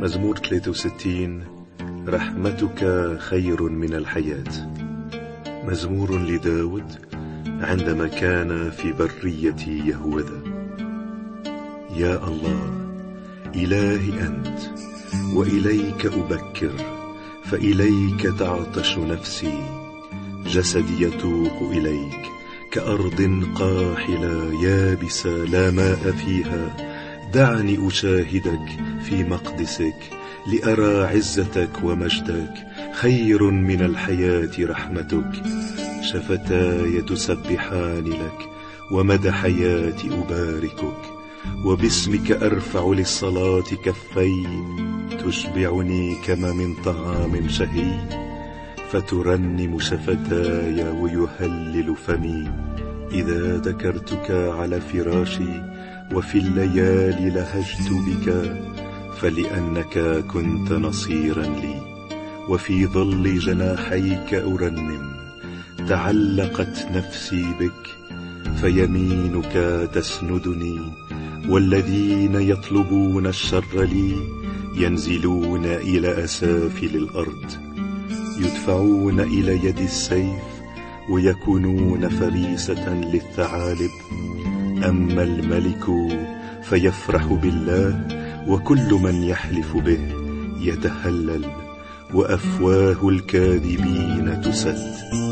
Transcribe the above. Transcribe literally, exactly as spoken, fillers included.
مزمور ثلاثة وستين. رحمتك خير من الحياة. مزمور لداود عندما كان في برية يهوذا. يا الله، إلهي أنت، وإليك أبكر، فإليك تعطش نفسي. جسدي يتوق إليك كأرض قاحلة يابسة لا ماء فيها. دعني أشاهدك في مقدسك لأرى عزتك ومجدك. خير من الحياة رحمتك. شفتاي تسبحان لك، ومدى حياتي أباركك. وباسمك أرفع للصلاة كفي، تشبعني كما من طعام شهي. فترنم شفتاي ويهلل فمي إذا ذكرتك على فراشي، وفي الليالي لهجت بك. فلأنك كنت نصيرا لي، وفي ظل جناحيك أرنم. تعلقت نفسي بك، فيمينك تسندني. والذين يطلبون الشر لي ينزلون إلى أسافل الأرض. يدفعون إلى يد السيف، ويكونون فريسة للثعالب. أما الملك فيفرح بالله، وكل من يحلف به يتهلل. وأفواه الكاذبين تسد.